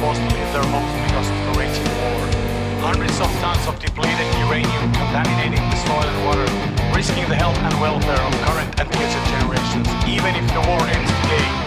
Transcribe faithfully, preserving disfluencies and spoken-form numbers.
forced to leave their homes because of the raging war. Hundreds of tons of depleted uranium contaminating the soil and water, risking the health and welfare of current and future generations. Even if the war ends today,